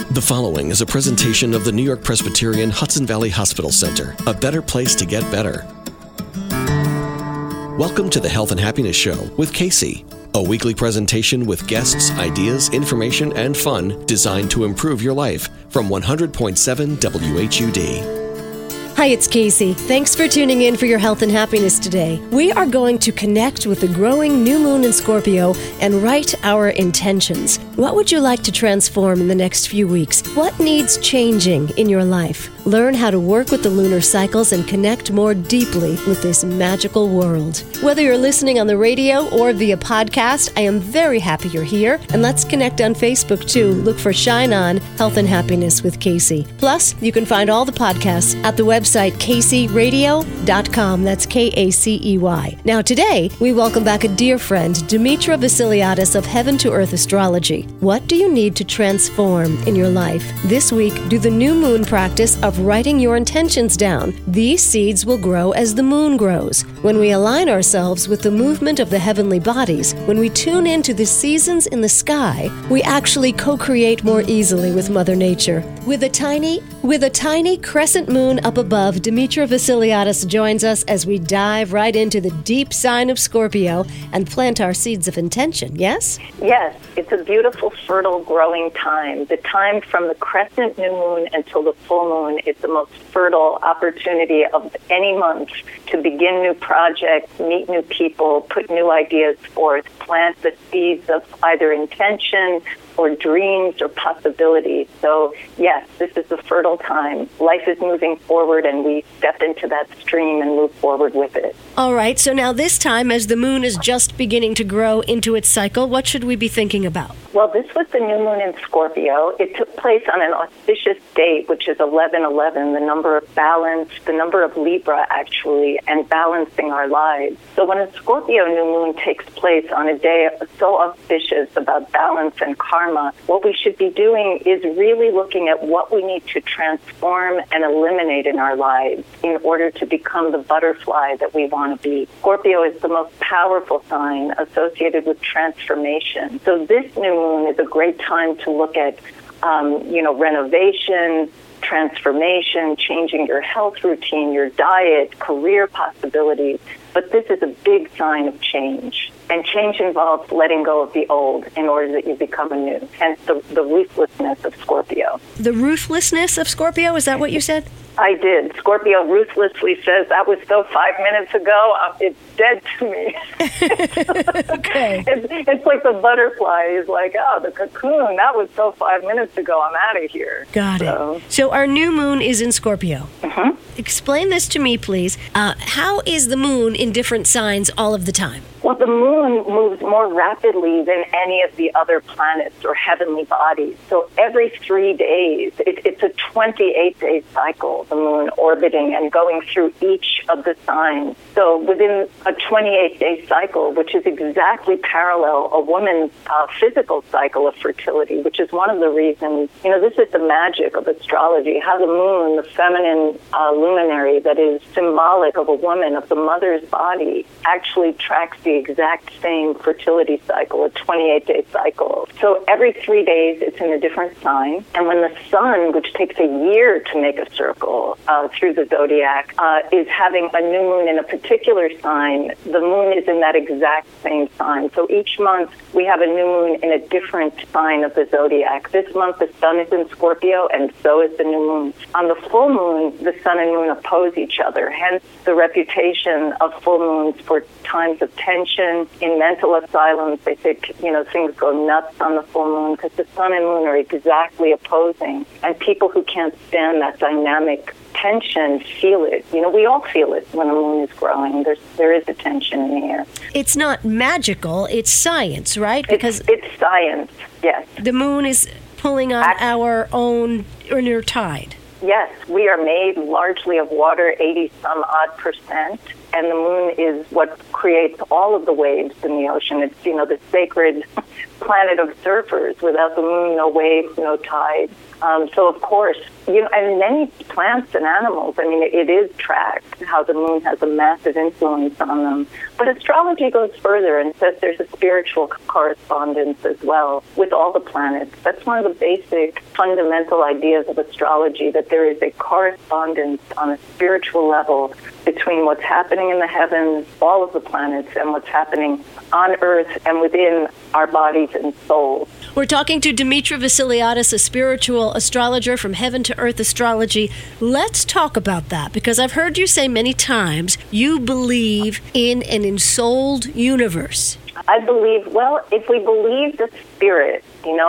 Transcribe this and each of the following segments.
The following is a presentation of the New York Presbyterian Hudson Valley Hospital Center, a better place to get better. Welcome to the Health and Happiness Show with Casey, a weekly presentation with guests, ideas, information, and fun designed to improve your life from 100.7 WHUD. Hi, it's Casey. Thanks for tuning in for your health and happiness today. We are going to connect with the growing new moon in Scorpio and write our intentions. What would you like to transform in the next few weeks? What needs changing in your life? Learn how to work with the lunar cycles and connect more deeply with this magical world. Whether you're listening on the radio or via podcast, I am very happy you're here. And let's connect on Facebook too. Look for Shine On Health and Happiness with Casey. Plus, you can find all the podcasts at the website CaseyRadio.com. That's K-A-C-E-Y. Now today, we welcome back a dear friend, Demetra Vasiliadis of Heaven to Earth Astrology. What do you need to transform in your life? This week, do the new moon practice of writing your intentions down. These seeds will grow as the moon grows. When we align ourselves with the movement of the heavenly bodies, when we tune into the seasons in the sky, we actually co-create more easily with Mother Nature. With a tiny crescent moon up above, Demetra Vasiliadis joins us as we dive right into the deep sign of Scorpio and plant our seeds of intention, yes? Yes, it's a beautiful, fertile, growing time. The time from the crescent new moon until the full moon is the most fertile opportunity of any month to begin new projects, meet new people, put new ideas forth, plant the seeds of either intention or dreams or possibilities. So, yes, this is a fertile time. Life is moving forward, and we step into that stream and move forward with it. All right, so now this time, as the moon is just beginning to grow into its cycle, what should we be thinking about? Well, this was the new moon in Scorpio. It took place on an auspicious date, which is 11/11, the number of balance, the number of Libra, actually, and balancing our lives. So when a Scorpio new moon takes place on a day so auspicious about balance and karma, what we should be doing is really looking at what we need to transform and eliminate in our lives in order to become the butterfly that we want to be. Scorpio is the most powerful sign associated with transformation. So this new moon is a great time to look at, renovation, transformation, changing your health routine, your diet, career possibilities. But this is a big sign of change. And change involves letting go of the old in order that you become a new. Hence the ruthlessness of Scorpio. The ruthlessness of Scorpio? Is that what you said? I did. Scorpio ruthlessly says, that was so 5 minutes ago, it's dead to me. Okay. It's like the butterfly is like, the cocoon, that was so 5 minutes ago, I'm out of here. Got it. So our new moon is in Scorpio. Mm-hmm. Explain this to me, please. How is the moon in different signs all of the time? Well, the moon moves more rapidly than any of the other planets or heavenly bodies. So every 3 days, it's a 28-day cycle, the moon orbiting and going through each of the signs. So within a 28-day cycle, which is exactly parallel a woman's physical cycle of fertility, which is one of the reasons, this is the magic of astrology, how the moon, the feminine luminary that is symbolic of a woman, of the mother's body, actually tracks the exact same fertility cycle, a 28-day cycle. So every 3 days, it's in a different sign. And when the sun, which takes a year to make a circle through the zodiac, is having a new moon in a particular sign, the moon is in that exact same sign. So each month, we have a new moon in a different sign of the zodiac. This month, the sun is in Scorpio, and so is the new moon. On the full moon, the sun and moon oppose each other, hence the reputation of full moons for times of tension. In mental asylums, they say, things go nuts on the full moon because the sun and moon are exactly opposing. And people who can't stand that dynamic tension feel it. We all feel it when the moon is growing. There is a tension in the air. It's not magical, it's science, right? Because it's science, yes. The moon is pulling on our own inner tide. Yes, we are made largely of water, 80-some-odd %. and the moon is what creates all of the waves in the ocean. It's, the sacred planet of surfers. Without the moon, no waves, no tides. So, of course, and many plants and animals, it is tracked how the moon has a massive influence on them. But astrology goes further and says there's a spiritual correspondence as well with all the planets. That's one of the basic fundamental ideas of astrology, that there is a correspondence on a spiritual level between what's happening in the heavens, all of the planets, and what's happening on Earth and within our bodies and souls. We're talking to Dimitra Vassiliadis, a spiritual astrologer from Heaven to Earth Astrology. Let's talk about that, because I've heard you say many times you believe in an ensouled universe. I believe, if we believe that spirit,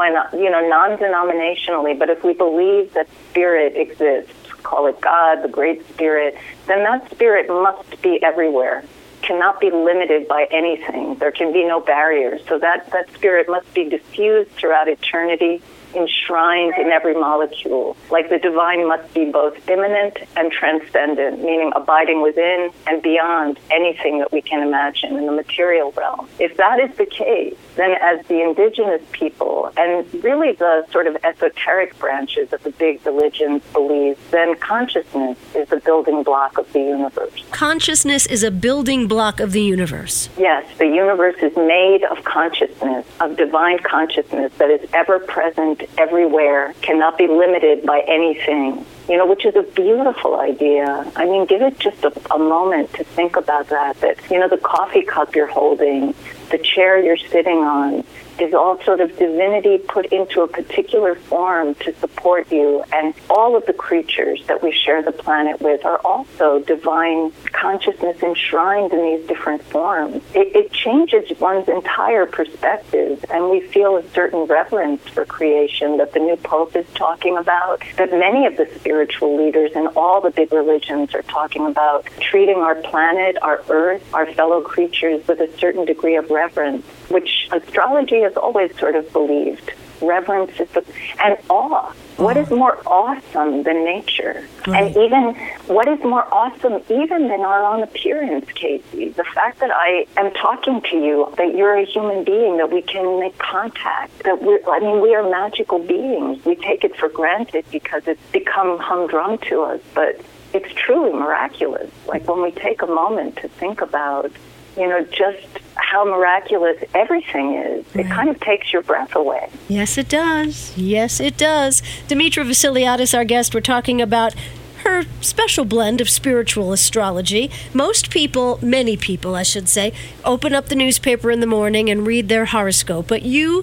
non-denominationally, but if we believe that spirit exists, call it God, the Great Spirit, then that spirit must be everywhere, cannot be limited by anything. There can be no barriers. So that spirit must be diffused throughout eternity, enshrined in every molecule. Like the divine must be both immanent and transcendent, meaning abiding within and beyond anything that we can imagine in the material realm. If that is the case, then as the indigenous people, and really the sort of esoteric branches of the big religions believe, then consciousness is a building block of the universe. Consciousness is a building block of the universe. Yes, the universe is made of consciousness, of divine consciousness that is ever present everywhere, cannot be limited by anything, which is a beautiful idea. Give it just a moment to think about that, the coffee cup you're holding, the chair you're sitting on, is all sort of divinity put into a particular form to support you. And all of the creatures that we share the planet with are also divine consciousness enshrined in these different forms. It changes one's entire perspective, and we feel a certain reverence for creation that the new Pope is talking about, that many of the spiritual leaders in all the big religions are talking about, treating our planet, our Earth, our fellow creatures with a certain degree of reverence, which astrology has always sort of believed. Reverence is and awe. What is more awesome than nature? Right. And even what is more awesome even than our own appearance, Casey? The fact that I am talking to you, that you're a human being, that we can make contact, that we are magical beings. We take it for granted because it's become humdrum to us, but it's truly miraculous. Like when we take a moment to think about just how miraculous everything is. Right. It kind of takes your breath away. Yes, it does. Yes, it does. Dimitra Vassiliadis, our guest, we're talking about her special blend of spiritual astrology. Most people, many people, I should say, open up the newspaper in the morning and read their horoscope. But you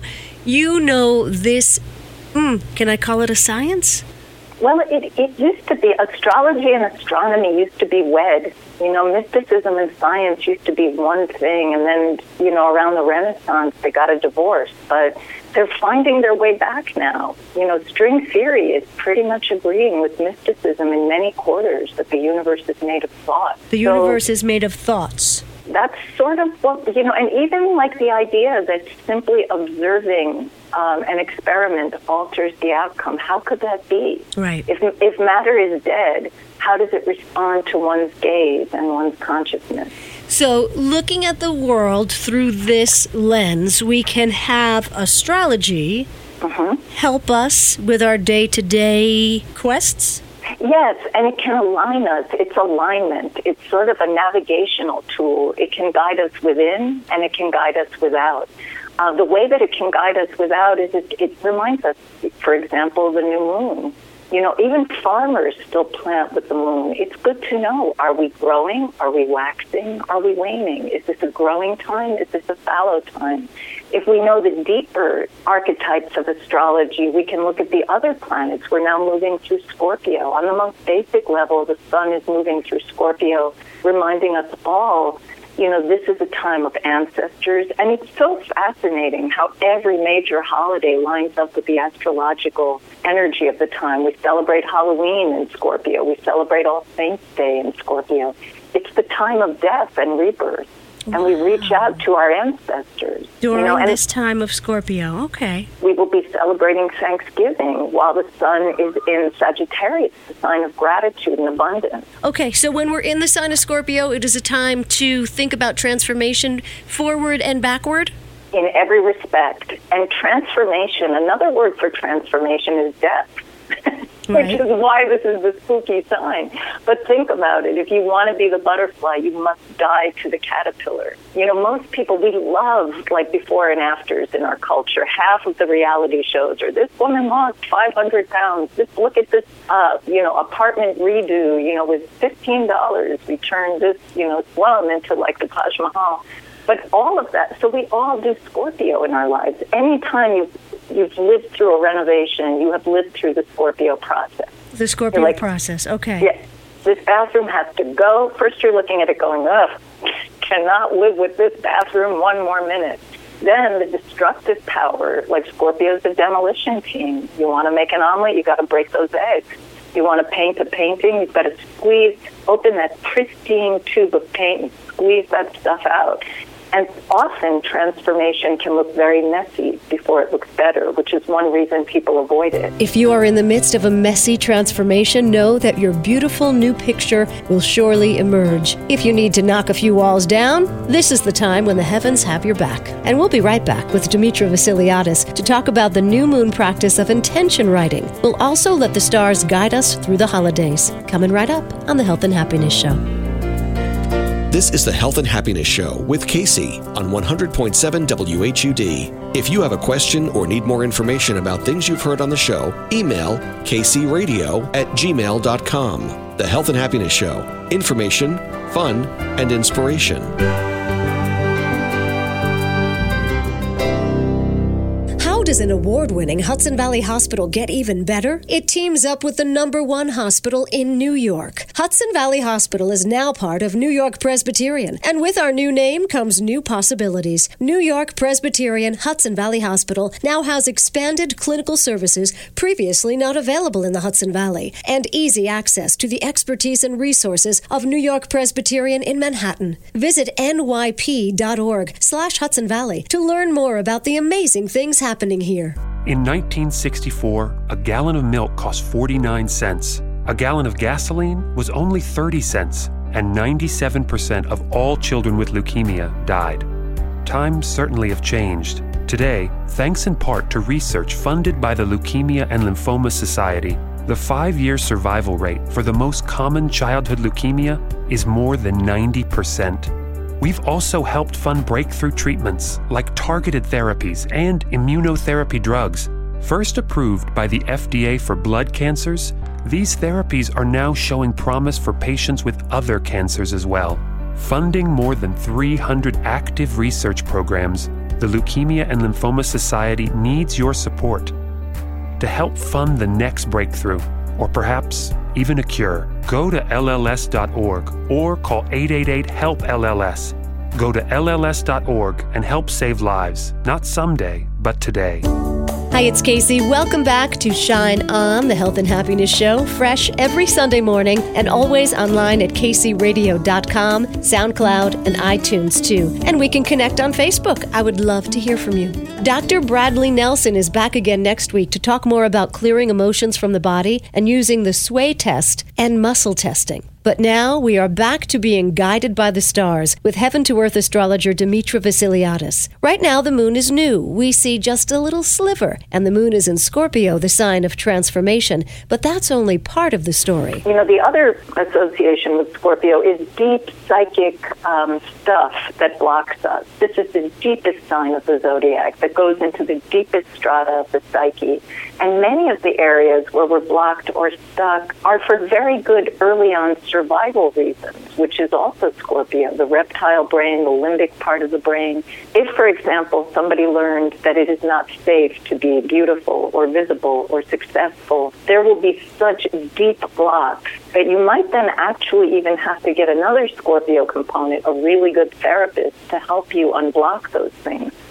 know this, can I call it a science? Well, it used to be, astrology and astronomy used to be wed. Mysticism and science used to be one thing, and then, around the Renaissance, they got a divorce. But they're finding their way back now. String theory is pretty much agreeing with mysticism in many quarters that the universe is made of thought. The universe is made of thoughts. That's sort of what, and even like the idea that simply observing an experiment alters the outcome. How could that be? Right. If matter is dead, how does it respond to one's gaze and one's consciousness? So looking at the world through this lens, we can have astrology help us with our day-to-day quests? Yes, and it can align us. It's alignment. It's sort of a navigational tool. It can guide us within, and it can guide us without. The way that it can guide us without is it reminds us, for example, the new moon. Even farmers still plant with the moon. It's good to know, are we growing? Are we waxing? Are we waning? Is this a growing time? Is this a fallow time? If we know the deeper archetypes of astrology, we can look at the other planets. We're now moving through Scorpio. On the most basic level, the sun is moving through Scorpio, reminding us all, this is a time of ancestors. And it's so fascinating how every major holiday lines up with the astrological energy of the time. We celebrate Halloween in Scorpio. We celebrate All Saints' Day in Scorpio. It's the time of death and rebirth. And we reach out to our ancestors. During this time of Scorpio, okay. We will be celebrating Thanksgiving while the sun is in Sagittarius, the sign of gratitude and abundance. Okay, so when we're in the sign of Scorpio, it is a time to think about transformation forward and backward? In every respect. And transformation, another word for transformation is death. Which is why this is the spooky sign. But think about it. If you want to be the butterfly, you must die to the caterpillar. You know, most people, we love, like, before and afters in our culture. Half of the reality shows are, this woman lost 500 pounds. Look at this, apartment redo, with $15. We turned this, slum into, like, the Taj Mahal. But all of that, so we all do Scorpio in our lives. Anytime you've lived through a renovation, you have lived through the Scorpio process. The Scorpio process, okay. Yes. This bathroom has to go. First you're looking at it going, ugh, cannot live with this bathroom one more minute. Then the destructive power, like Scorpio's the demolition team. You want to make an omelet, you got to break those eggs. You want to paint a painting, you've got to open that pristine tube of paint and squeeze that stuff out. And often transformation can look very messy before it looks better, which is one reason people avoid it. If you are in the midst of a messy transformation, know that your beautiful new picture will surely emerge. If you need to knock a few walls down, this is the time when the heavens have your back. And we'll be right back with Dimitra Vasiliadis to talk about the new moon practice of intention writing. We'll also let the stars guide us through the holidays. Coming right up on the Health and Happiness Show. This is the Health and Happiness Show with Casey on 100.7 WHUD. If you have a question or need more information about things you've heard on the show, email kcradio@gmail.com. The Health and Happiness Show. Information, fun, and inspiration. How does an award-winning Hudson Valley Hospital get even better? It teams up with the #1 hospital in New York. Hudson Valley Hospital is now part of New York Presbyterian, and with our new name comes new possibilities. New York Presbyterian Hudson Valley Hospital now has expanded clinical services previously not available in the Hudson Valley, and easy access to the expertise and resources of New York Presbyterian in Manhattan. Visit nyp.org/Hudson Valley to learn more about the amazing things happening here. In 1964, a gallon of milk cost 49 cents. A gallon of gasoline was only 30 cents, and 97% of all children with leukemia died. Times certainly have changed. Today, thanks in part to research funded by the Leukemia and Lymphoma Society, the 5-year survival rate for the most common childhood leukemia is more than 90%. We've also helped fund breakthrough treatments like targeted therapies and immunotherapy drugs. First approved by the FDA for blood cancers, these therapies are now showing promise for patients with other cancers as well. Funding more than 300 active research programs, the Leukemia and Lymphoma Society needs your support. To help fund the next breakthrough, or perhaps even a cure, go to LLS.org or call 888-HELP-LLS. Go to LLS.org and help save lives, not someday, but today. Hi, it's Casey. Welcome back to Shine On, the Health and Happiness Show, fresh every Sunday morning and always online at kcradio.com, SoundCloud, and iTunes too. And we can connect on Facebook. I would love to hear from you. Dr. Bradley Nelson is back again next week to talk more about clearing emotions from the body and using the sway test and muscle testing. But now we are back to being guided by the stars with Heaven to Earth astrologer Dimitra Vasiliadis. Right now the moon is new. We see just a little sliver, and the moon is in Scorpio, the sign of transformation. But that's only part of the story. You know, the other association with Scorpio is deep psychic stuff that blocks us. This is the deepest sign of the zodiac that goes into the deepest strata of the psyche. And many of the areas where we're blocked or stuck are for very good early on survival reasons, which is also Scorpio, the reptile brain, the limbic part of the brain. If, for example, somebody learned that it is not safe to be beautiful or visible or successful, there will be such deep blocks that you might then actually even have to get another Scorpio component, a really good therapist, to help you unblock those things.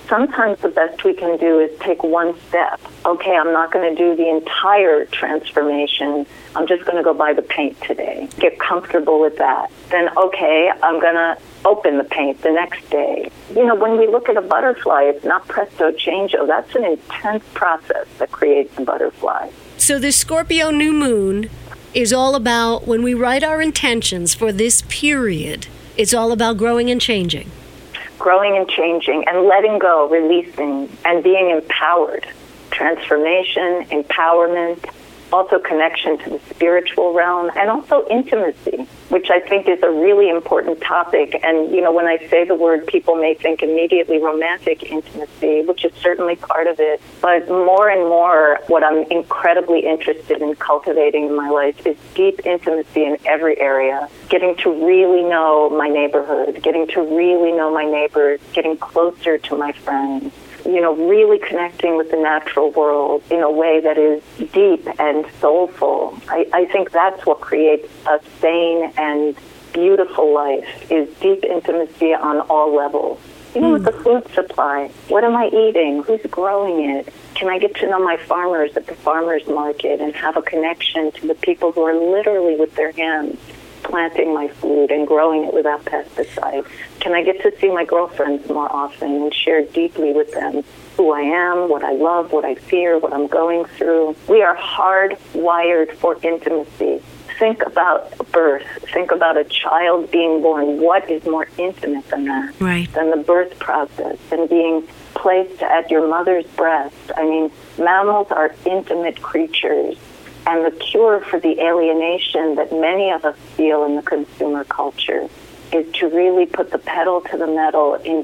sometimes the best we can do is take one step. Okay, I'm not going to do the entire transformation. I'm just going to go buy the paint today. Get comfortable with that. Then, okay, I'm going to open the paint the next day. When we look at a butterfly, it's not presto changeo. That's an intense process that creates a butterfly. So the Scorpio new moon is all about, when we write our intentions for this period, it's all about growing and changing. Growing and changing and letting go, releasing, and being empowered. Transformation, empowerment, also connection to the spiritual realm, and also intimacy, which I think is a really important topic. And, when I say the word, people may think immediately romantic intimacy, which is certainly part of it. But more and more, what I'm incredibly interested in cultivating in my life is deep intimacy in every area, getting to really know my neighborhood, getting to really know my neighbors, getting closer to my friends. Really connecting with the natural world in a way that is deep and soulful. I think that's what creates a sane and beautiful life, is deep intimacy on all levels. With the food supply, what am I eating? Who's growing it? Can I get to know my farmers at the farmers market and have a connection to the people who are literally with their hands planting my food and growing it without pesticides? Can I get to see my girlfriends more often and share deeply with them who I am, what I love, what I fear, what I'm going through? We are hardwired for intimacy. Think about birth. Think about a child being born. What is more intimate than that? Right. Than the birth process and being placed at your mother's breast. I mean, mammals are intimate creatures. And the cure for the alienation that many of us feel in the consumer culture is to really put the pedal to the metal in,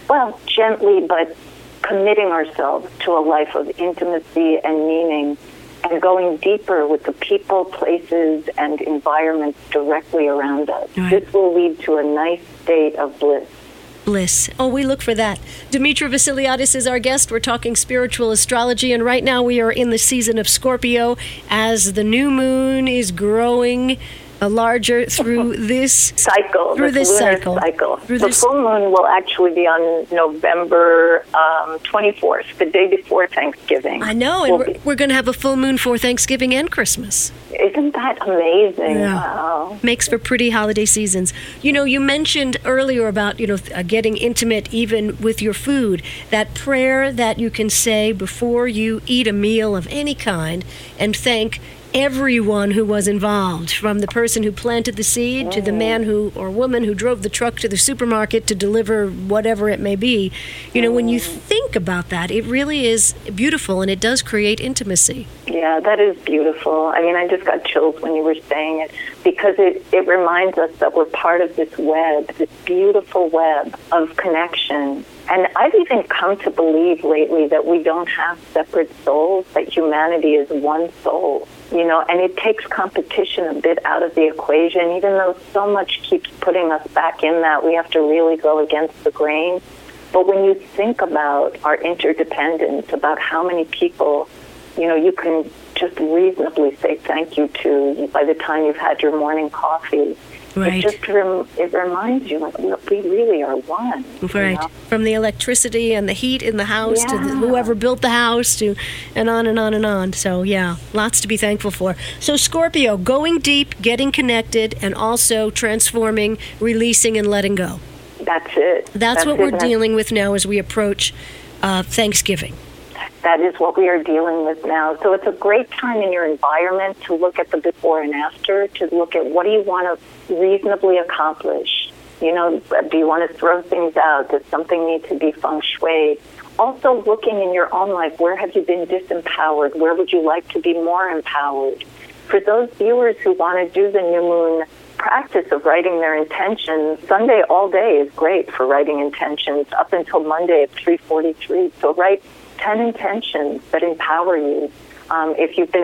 gently, but committing ourselves to a life of intimacy and meaning and going deeper with the people, places, and environments directly around us. Right. This will lead to a nice state of bliss. Bliss. Oh, we look for that. Demetra Vasiliadis is our guest. We're talking spiritual astrology, and right now we are in the season of Scorpio as the new moon is growing larger through this cycle. Through this lunar cycle. The full moon will actually be on November 24th, the day before Thanksgiving. I know, and we're going to have a full moon for Thanksgiving and Christmas. Isn't that amazing? Yeah. Wow. Makes for pretty holiday seasons. You mentioned earlier about, getting intimate even with your food. That prayer that you can say before you eat a meal of any kind and thank everyone who was involved, from the person who planted the seed to the man or woman who drove the truck to the supermarket to deliver whatever it may be. When you think about that, it really is beautiful, and it does create intimacy. Yeah, that is beautiful. I mean, I just got chills when you were saying it, because it reminds us that we're part of this web, this beautiful web of connection. And I've even come to believe lately that we don't have separate souls, that humanity is one soul. And it takes competition a bit out of the equation, even though so much keeps putting us back in that. We have to really go against the grain. But when you think about our interdependence, about how many people, you can just reasonably say thank you to by the time you've had your morning coffee. Right. It reminds you, we really are one. Right. From the electricity and the heat in the house to whoever built the house and on and on and on. So, lots to be thankful for. So, Scorpio, going deep, getting connected, and also transforming, releasing, and letting go. That's it. That's what we're dealing with now as we approach Thanksgiving. That is what we are dealing with now. So it's a great time in your environment to look at the before and after, to look at what do you want to reasonably accomplish. Do you want to throw things out? Does something need to be feng shui? Also looking in your own life, where have you been disempowered? Where would you like to be more empowered? For those viewers who want to do the new moon practice of writing their intentions, Sunday all day is great for writing intentions up until Monday at 3:43. So write 10 intentions that empower you. If you've been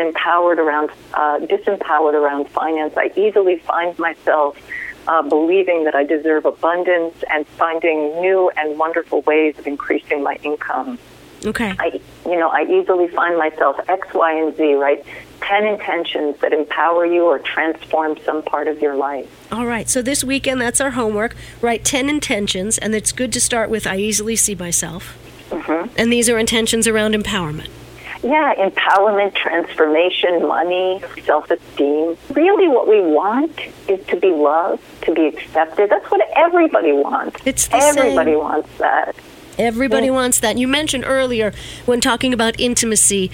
disempowered around finance, I easily find myself believing that I deserve abundance and finding new and wonderful ways of increasing my income. Okay. I easily find myself X, Y, and Z, right? 10 intentions that empower you or transform some part of your life. All right. So this weekend, that's our homework. Write 10 intentions, and it's good to start with I easily see myself. And these are intentions around empowerment. Yeah, empowerment, transformation, money, self-esteem. Really what we want is to be loved, to be accepted. That's what everybody wants. It's the Everybody same. wants that. Everybody wants that. You mentioned earlier when talking about intimacy,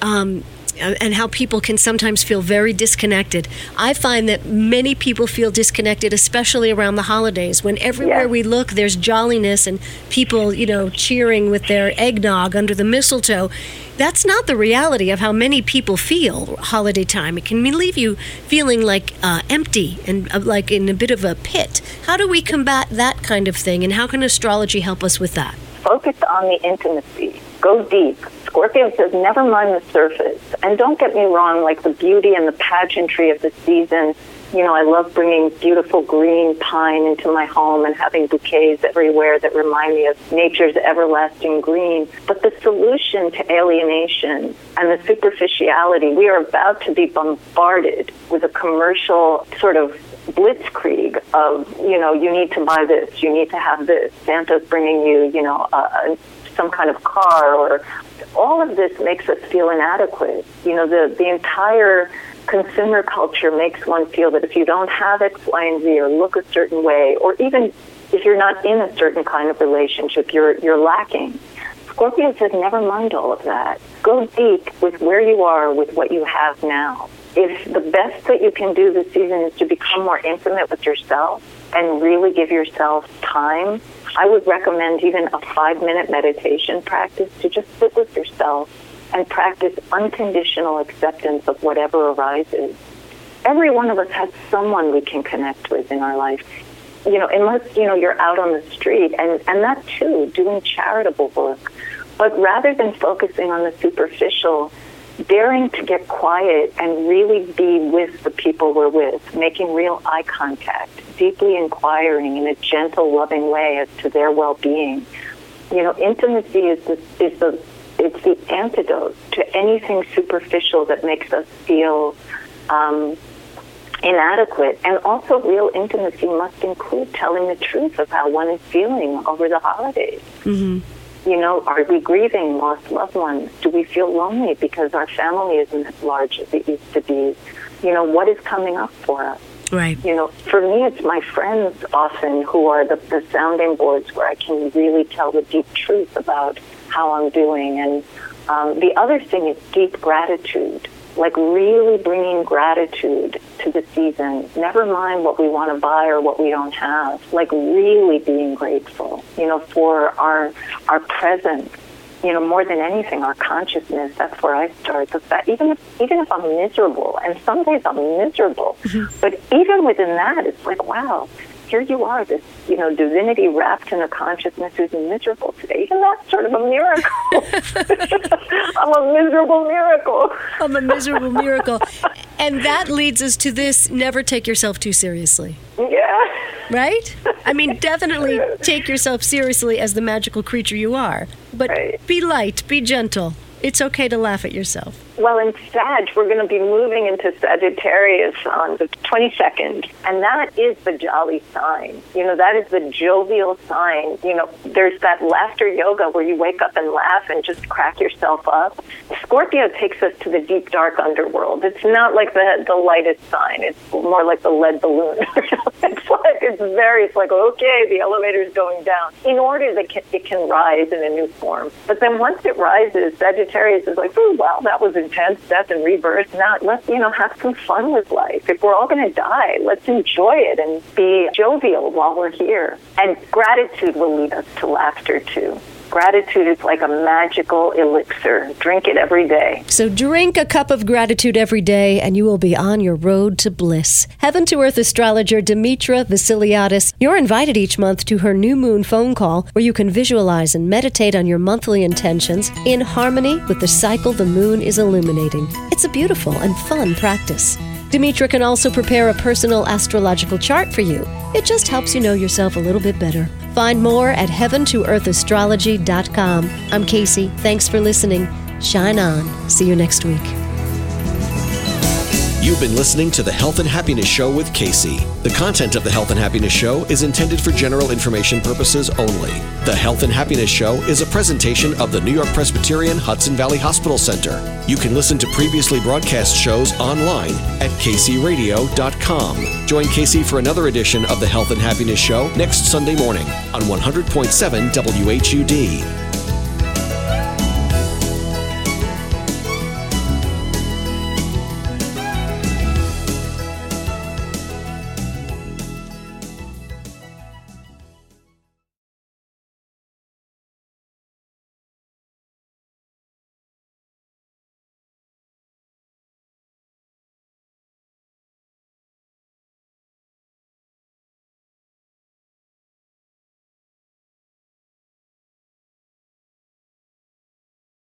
and how people can sometimes feel very disconnected. I find that many people feel disconnected, especially around the holidays, when everywhere we look, there's jolliness and people, cheering with their eggnog under the mistletoe. That's not the reality of how many people feel holiday time. It can leave you feeling like empty and like in a bit of a pit. How do we combat that kind of thing, and how can astrology help us with that? Focus on the intimacy. Go deep. Scorpio says, never mind the surface. And don't get me wrong, like the beauty and the pageantry of the season. I love bringing beautiful green pine into my home and having bouquets everywhere that remind me of nature's everlasting green. But the solution to alienation and the superficiality, we are about to be bombarded with a commercial sort of blitzkrieg of, you need to buy this, you need to have this. Santa's bringing you, some kind of car, or all of this makes us feel inadequate. The entire consumer culture makes one feel that if you don't have X, Y, and Z, or look a certain way, or even if you're not in a certain kind of relationship, you're lacking. Scorpio says, never mind all of that. Go deep with where you are, with what you have now. If the best that you can do this season is to become more intimate with yourself and really give yourself time, I would recommend even a 5-minute meditation practice to just sit with yourself and practice unconditional acceptance of whatever arises. Every one of us has someone we can connect with in our life. Unless, you're out on the street, and that too, doing charitable work. But rather than focusing on the superficial, daring to get quiet and really be with the people we're with, making real eye contact, deeply inquiring in a gentle, loving way as to their well-being. Intimacy is the antidote to anything superficial that makes us feel inadequate. And also, real intimacy must include telling the truth of how one is feeling over the holidays. Mm-hmm. Are we grieving lost loved ones? Do we feel lonely because our family isn't as large as it used to be? What is coming up for us? Right. For me, it's my friends often who are the sounding boards where I can really tell the deep truth about how I'm doing. And the other thing is deep gratitude, like really bringing gratitude to the season. Never mind what we want to buy or what we don't have, like really being grateful, for our presence. More than anything, our consciousness. That's where I start. The fact, even if I'm miserable, and some days I'm miserable, but even within that, it's like, wow, here you are, this divinity wrapped in a consciousness who's miserable today. Even that's sort of a miracle. I'm a miserable miracle. I'm a miserable miracle. And that leads us to this: never take yourself too seriously. Yeah. Right? I mean, definitely take yourself seriously as the magical creature you are. But be light, be gentle. It's okay to laugh at yourself. Well, in Sag, we're going to be moving into Sagittarius on the 22nd, and that is the jolly sign. That is the jovial sign. There's that laughter yoga where you wake up and laugh and just crack yourself up. Scorpio takes us to the deep, dark underworld. It's not like the lightest sign. It's more like the lead balloon. It's like, okay, the elevator's going down. In order that it can rise in a new form. But then once it rises, Sagittarius is like, oh, wow, that was intense, death and rebirth. Now let's, have some fun with life. If we're all going to die, let's enjoy it and be jovial while we're here. And gratitude will lead us to laughter too. Gratitude is like a magical elixir. Drink it every day. So drink a cup of gratitude every day and you will be on your road to bliss. Heaven to Earth astrologer Demetra Vasiliadis. You're invited each month to her new moon phone call where you can visualize and meditate on your monthly intentions in harmony with the cycle the moon is illuminating. It's a beautiful and fun practice. Demetra can also prepare a personal astrological chart for you. It just helps you know yourself a little bit better. Find more at heaventoearthastrology.com. I'm Casey. Thanks for listening. Shine on. See you next week. You've been listening to the Health and Happiness Show with Casey. The content of the Health and Happiness Show is intended for general information purposes only. The Health and Happiness Show is a presentation of the New York Presbyterian Hudson Valley Hospital Center. You can listen to previously broadcast shows online at kcradio.com. Join Casey for another edition of the Health and Happiness Show next Sunday morning on 100.7 WHUD.